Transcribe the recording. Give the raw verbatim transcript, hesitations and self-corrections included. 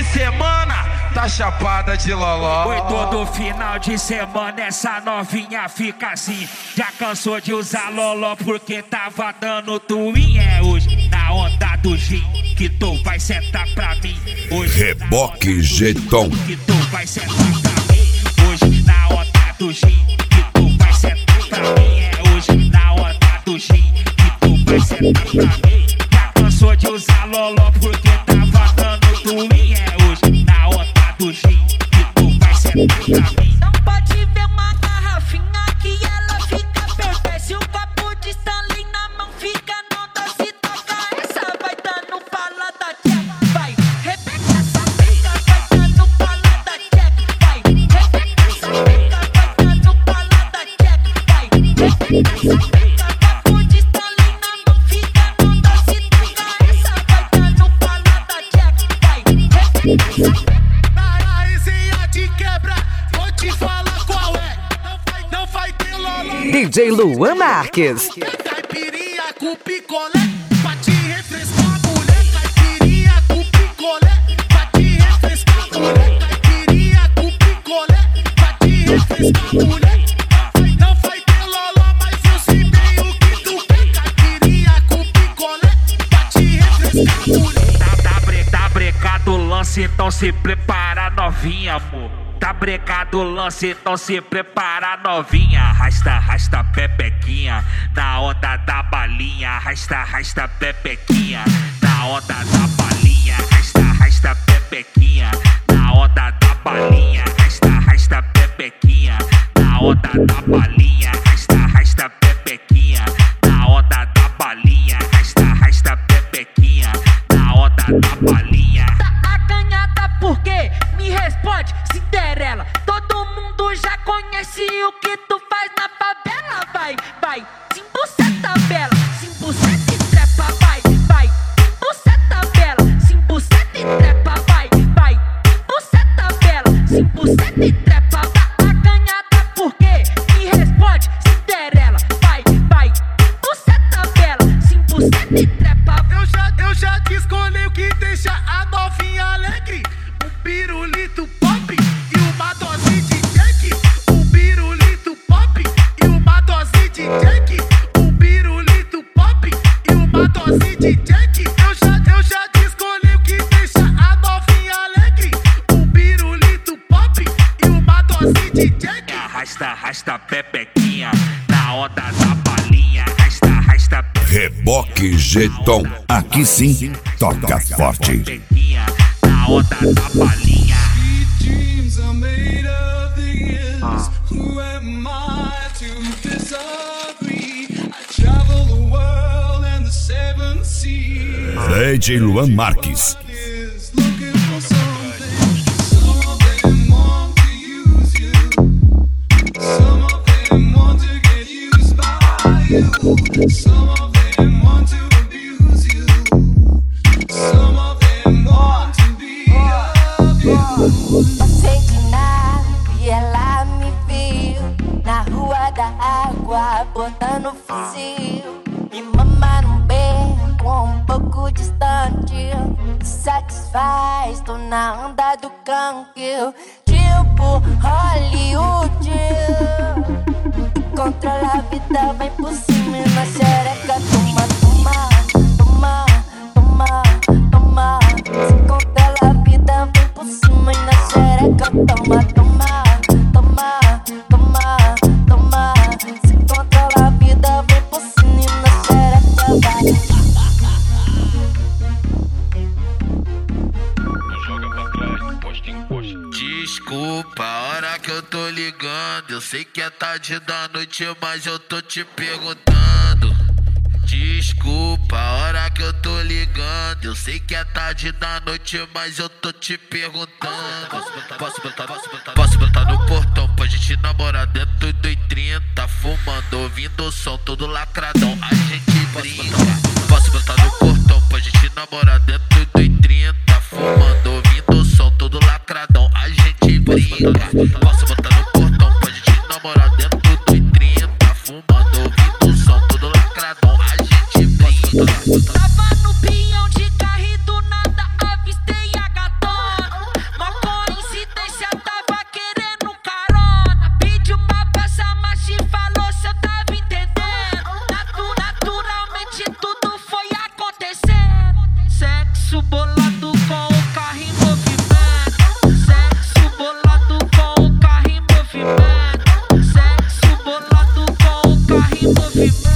semana tá chapada de loló. Oi, todo final de semana essa novinha fica assim. Já cansou de usar loló porque tava dando twin. É hoje na onda do gin que tu vai sentar pra mim. Hoje Reboque Jeton que tu vai sentar pra mim. Hoje na onda do gin que tu vai sentar pra mim. É hoje na onda do gin que tu vai sentar pra mim. Já cansou de usar loló porque tava dando twin. É hoje na onda do gin que tu vai sentar pra mim. Não pode ver uma garrafinha que ela fica perfeita. Se o copo de Stanley na mão fica não dá se tocar. Essa vai dando fala da tcheca. Vai, repete essa pica, vai dando fala da tcheca. Vai, repete essa pica, vai dando fala da tcheca. Vai, repete essa pica, copo de Stanley na mão fica não dá se tocar. Essa vai dando fala da tcheca. Vai, repete essa pica. D J Luan Marques. Caipirinha com picolé, pra te refrescar, mulher. Caipirinha com picolé, pra te refrescar, mulher. Caipirinha com picolé, pra te refrescar, mulher. Não vai ter loló, mas eu sei bem o que tu quer. Caipirinha com picolé, pra te refrescar, mulher. Tá, tá, bre, tá brecado o lance, então se prepara novinha, amor. Tá brecado o lance, então se prepara novinha. Arrasta, arrasta pepequinha na onda da balinha. Arrasta, arrasta pepequinha na onda da balinha. Arrasta, arrasta pepequinha na onda da balinha. Arrasta, arrasta pepequinha na onda da balinha. Arrasta, arrasta pepequinha na onda da balinha. Arrasta, arrasta pepequinha na onda da balinha. Tá acanhada por quê? Me responde, Cinderela. Todo mundo já conhece o que tu faz na favela. Vai, vai, simbuceta bela, simbuceta e trepa. Vai, vai, simbuceta bela, simbuceta e trepa. Vai, vai, simbuceta bela, simbuceta e trepa. Tá acanhada por quê? Me responde, Cinderela. Vai, vai, simbuceta bela, simbuceta e trepa. Eu já, eu já te escolhi o que deixa a novinha alegre. Um pirulito pop e uma dose de Jack. Um pirulito pop e uma dose de Jack. Um pirulito pop e uma dose de Jack. Eu já, eu já te escolhi o que deixa a novinha alegre. Um pirulito pop e uma dose de Jack. Arrasta, arrasta pepequinha na onda da balinha. Arrasta, arrasta Reboque Jeton. Aqui sim, toca forte. pepequinha na onda da balinha. D J Luan Marques. Some of them want to abuse you. Some of them want to be of you. Passei de nave e ela me viu na rua da água, botando fuzil. Me mama num beco um pouco distante. Satisfaz, tô na onda do canque. Tipo Hollywood. Controla a vida, vem por cima e na xereca. Toma, toma, toma, toma, toma. Se controla a vida, vem por cima e na xereca. Toma, toma, toma, toma, toma. Se controla a vida, vem por cima e na xereca. Vai. Desculpa a hora que eu tô ligando. Eu sei que é tarde da noite, mas eu tô te perguntando. Desculpa a hora que eu tô ligando. Eu sei que é tarde da noite, mas eu tô te perguntando. Posso botar, posso botar, posso botar no portão pra gente namorar dentro do I trinta, fumando, ouvindo o som todo lacradão. A gente brinca. Posso botar no portão pra gente namorar dentro do I trinta, fumando, ouvindo o som todo lacradão. A gente brinca. Posso botar no portão pra gente namorar dentro do I trinta, fumando, ouvindo o som todo lacradão. A gente brinca. Tava no pinhão de carro e do nada avistei a gatona. movimento.